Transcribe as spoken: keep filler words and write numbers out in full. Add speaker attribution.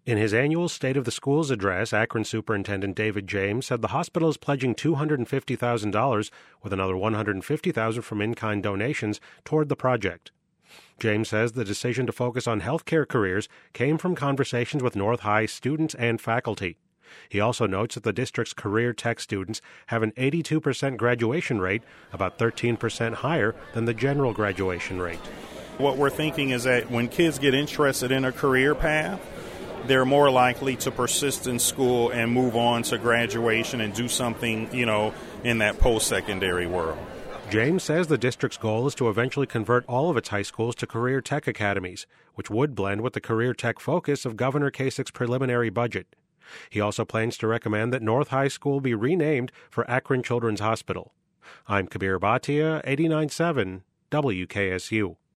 Speaker 1: In his annual State of the Schools address, Akron Superintendent David James said the hospital is pledging two hundred fifty thousand dollars, with another one hundred fifty thousand dollars from in-kind donations, toward the project. James says the decision to focus on healthcare careers came from conversations with North High students and faculty. He also notes that the district's career tech students have an eighty-two percent graduation rate, about thirteen percent higher than the general graduation rate.
Speaker 2: What we're thinking is that when kids get interested in a career path, they're more likely to persist in school and move on to graduation and do something, you know, in that post-secondary world.
Speaker 1: James says the district's goal is to eventually convert all of its high schools to career tech academies, which would blend with the career tech focus of Governor Kasich's preliminary budget. He also plans to recommend that North High School be renamed for Akron Children's Hospital. I'm Kabir Bhatia, eighty-nine point seven W K S U.